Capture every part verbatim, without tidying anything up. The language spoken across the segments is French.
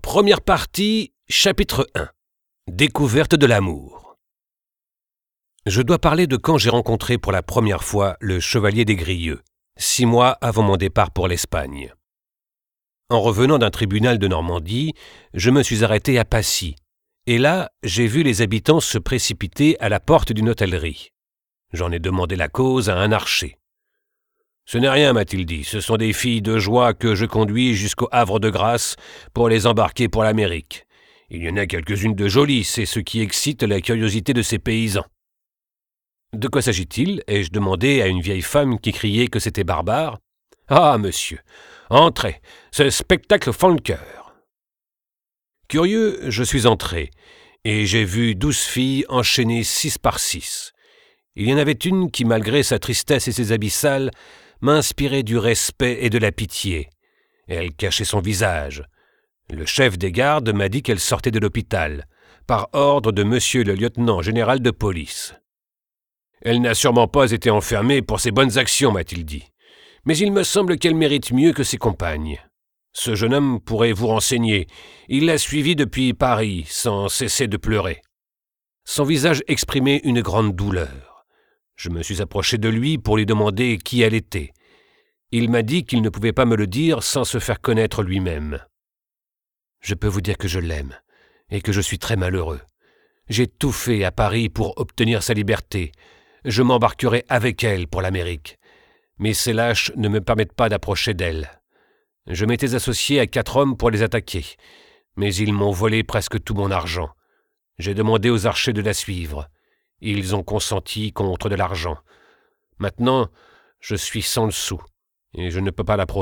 Première partie, chapitre un. Découverte de l'amour. Je dois parler de quand j'ai rencontré pour la première fois le chevalier des Grieux, six mois avant mon départ pour l'Espagne. En revenant d'un tribunal de Normandie, je me suis arrêté à Passy, et là, j'ai vu les habitants se précipiter à la porte d'une hôtellerie. J'en ai demandé la cause à un archer. « Ce n'est rien, m'a-t-il dit, ce sont des filles de joie que je conduis jusqu'au Havre de Grâce pour les embarquer pour l'Amérique. Il y en a quelques-unes de jolies, c'est ce qui excite la curiosité de ces paysans. » De quoi s'agit-il ? Ai-je demandé à une vieille femme qui criait que c'était barbare. « Ah, monsieur, entrez, ce spectacle fend le cœur. » Curieux, je suis entré, et j'ai vu douze filles enchaînées six par six. Il y en avait une qui, malgré sa tristesse et ses abyssales, m'inspirait du respect et de la pitié. Elle cachait son visage. Le chef des gardes m'a dit qu'elle sortait de l'hôpital, par ordre de monsieur le lieutenant général de police. « Elle n'a sûrement pas été enfermée pour ses bonnes actions, m'a-t-il dit. Mais il me semble qu'elle mérite mieux que ses compagnes. Ce jeune homme pourrait vous renseigner. Il l'a suivie depuis Paris, sans cesser de pleurer. » Son visage exprimait une grande douleur. Je me suis approché de lui pour lui demander qui elle était. Il m'a dit qu'il ne pouvait pas me le dire sans se faire connaître lui-même. Je peux vous dire que je l'aime et que je suis très malheureux. J'ai tout fait à Paris pour obtenir sa liberté. Je m'embarquerai avec elle pour l'Amérique. Mais ces lâches ne me permettent pas d'approcher d'elle. Je m'étais associé à quatre hommes pour les attaquer, mais ils m'ont volé presque tout mon argent. J'ai demandé aux archers de la suivre. Ils ont consenti contre de l'argent. Maintenant, je suis sans le sou, et je ne peux pas l'approcher. »«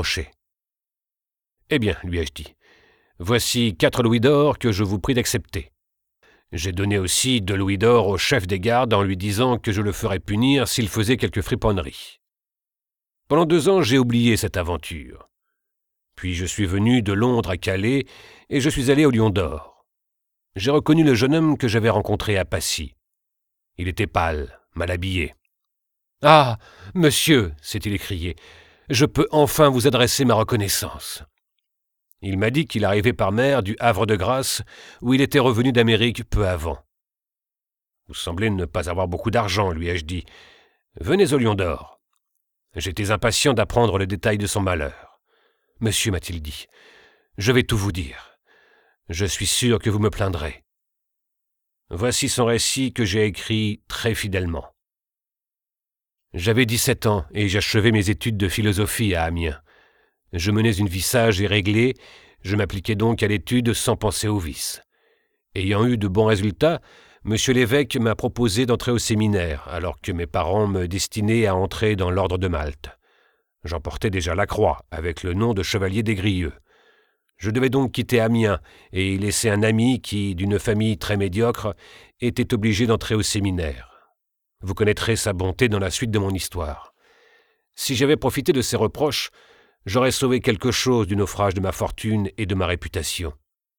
Eh bien, lui ai-je dit, voici quatre louis d'or que je vous prie d'accepter. » J'ai donné aussi deux louis d'or au chef des gardes en lui disant que je le ferais punir s'il faisait quelque friponnerie. Pendant deux ans, j'ai oublié cette aventure. Puis je suis venu de Londres à Calais, et je suis allé au Lion d'Or. J'ai reconnu le jeune homme que j'avais rencontré à Passy. Il était pâle, mal habillé. « Ah, monsieur !» s'est-il écrié, « je peux enfin vous adresser ma reconnaissance. » Il m'a dit qu'il arrivait par mer du Havre de Grâce, où il était revenu d'Amérique peu avant. « Vous semblez ne pas avoir beaucoup d'argent, lui ai-je dit. Venez au Lion d'Or. » J'étais impatient d'apprendre le détail de son malheur. « Monsieur, m'a-t-il dit, je vais tout vous dire. Je suis sûr que vous me plaindrez. » Voici son récit que j'ai écrit très fidèlement. J'avais dix-sept ans et j'achevais mes études de philosophie à Amiens. Je menais une vie sage et réglée, je m'appliquais donc à l'étude sans penser au vice. Ayant eu de bons résultats, monsieur l'évêque m'a proposé d'entrer au séminaire, alors que mes parents me destinaient à entrer dans l'ordre de Malte. J'en portais déjà la croix, avec le nom de chevalier des Grieux. Je devais donc quitter Amiens et y laisser un ami qui, d'une famille très médiocre, était obligé d'entrer au séminaire. Vous connaîtrez sa bonté dans la suite de mon histoire. Si j'avais profité de ses reproches, j'aurais sauvé quelque chose du naufrage de ma fortune et de ma réputation.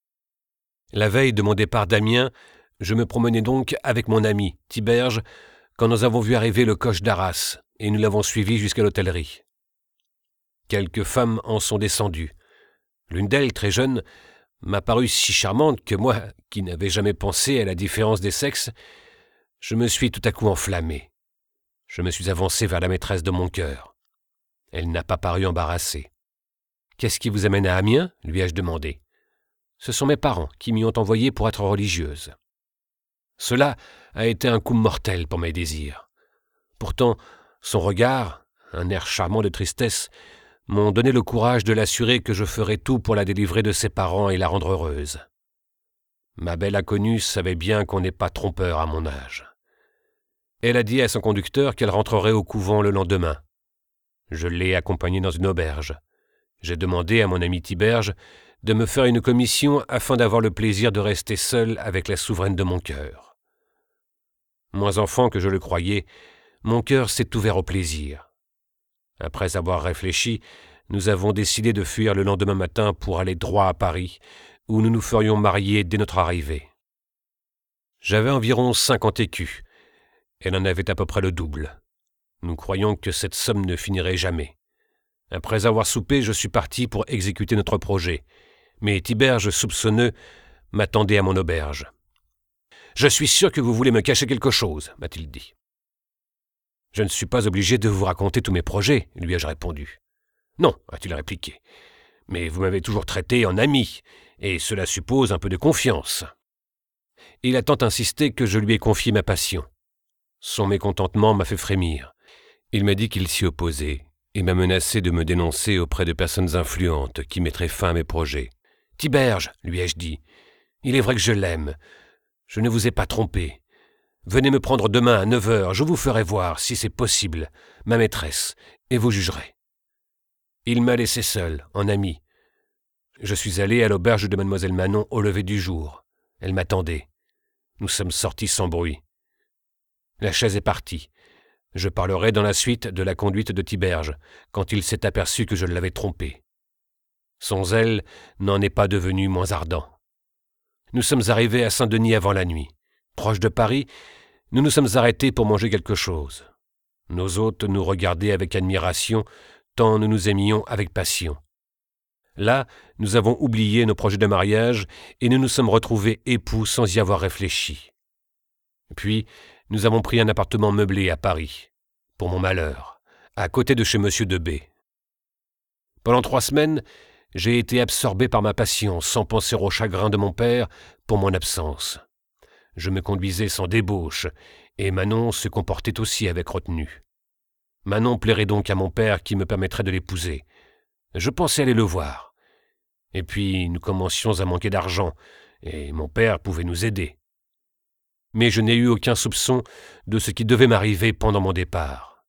La veille de mon départ d'Amiens, je me promenais donc avec mon ami, Tiberge, quand nous avons vu arriver le coche d'Arras, et nous l'avons suivi jusqu'à l'hôtellerie. Quelques femmes en sont descendues. L'une d'elles, très jeune, m'a paru si charmante que moi, qui n'avais jamais pensé à la différence des sexes, je me suis tout à coup enflammé. Je me suis avancé vers la maîtresse de mon cœur. Elle n'a pas paru embarrassée. « Qu'est-ce qui vous amène à Amiens ?» lui ai-je demandé. « Ce sont mes parents qui m'y ont envoyée pour être religieuse. » Cela a été un coup mortel pour mes désirs. Pourtant, son regard, un air charmant de tristesse, m'ont donné le courage de l'assurer que je ferais tout pour la délivrer de ses parents et la rendre heureuse. Ma belle inconnue savait bien qu'on n'est pas trompeur à mon âge. Elle a dit à son conducteur qu'elle rentrerait au couvent le lendemain. Je l'ai accompagnée dans une auberge. J'ai demandé à mon ami Tiberge de me faire une commission afin d'avoir le plaisir de rester seul avec la souveraine de mon cœur. Moins enfant que je le croyais, mon cœur s'est ouvert au plaisir. Après avoir réfléchi, nous avons décidé de fuir le lendemain matin pour aller droit à Paris, où nous nous ferions marier dès notre arrivée. J'avais environ cinquante écus. Elle en avait à peu près le double. Nous croyions que cette somme ne finirait jamais. Après avoir soupé, je suis parti pour exécuter notre projet. Mais Tiberge, soupçonneux, m'attendait à mon auberge. « Je suis sûr que vous voulez me cacher quelque chose, m'a-t-il dit. « Je ne suis pas obligé de vous raconter tous mes projets, lui ai-je répondu. « Non, a-t-il répliqué, mais vous m'avez toujours traité en ami, et cela suppose un peu de confiance. » Il a tant insisté que je lui ai confié ma passion. Son mécontentement m'a fait frémir. Il m'a dit qu'il s'y opposait et m'a menacé de me dénoncer auprès de personnes influentes qui mettraient fin à mes projets. « Tiberge, lui ai-je dit, il est vrai que je l'aime. Je ne vous ai pas trompé. Venez me prendre demain à neuf heures, je vous ferai voir, si c'est possible, ma maîtresse, et vous jugerez. » Il m'a laissé seul, en ami. Je suis allé à l'auberge de mademoiselle Manon au lever du jour. Elle m'attendait. Nous sommes sortis sans bruit. La chaise est partie. Je parlerai dans la suite de la conduite de Tiberge, quand il s'est aperçu que je l'avais trompé. Son zèle n'en est pas devenu moins ardent. Nous sommes arrivés à Saint-Denis avant la nuit. Proche de Paris, nous nous sommes arrêtés pour manger quelque chose. Nos hôtes nous regardaient avec admiration, tant nous nous aimions avec passion. Là, nous avons oublié nos projets de mariage et nous nous sommes retrouvés époux sans y avoir réfléchi. Puis, nous avons pris un appartement meublé à Paris, pour mon malheur, à côté de chez Monsieur de B. Pendant trois semaines, j'ai été absorbé par ma passion, sans penser au chagrin de mon père pour mon absence. Je me conduisais sans débauche, et Manon se comportait aussi avec retenue. Manon plairait donc à mon père qui me permettrait de l'épouser. Je pensais aller le voir. Et puis nous commencions à manquer d'argent, et mon père pouvait nous aider. Mais je n'ai eu aucun soupçon de ce qui devait m'arriver pendant mon départ.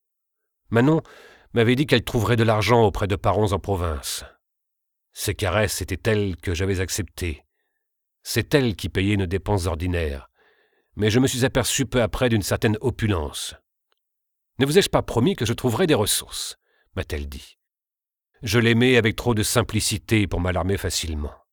Manon m'avait dit qu'elle trouverait de l'argent auprès de parents en province. Ses caresses étaient telles que j'avais accepté. C'est elle qui payait nos dépenses ordinaires, mais je me suis aperçu peu après d'une certaine opulence. « Ne vous ai-je pas promis que je trouverais des ressources ?» m'a-t-elle dit. Je l'aimais avec trop de simplicité pour m'alarmer facilement.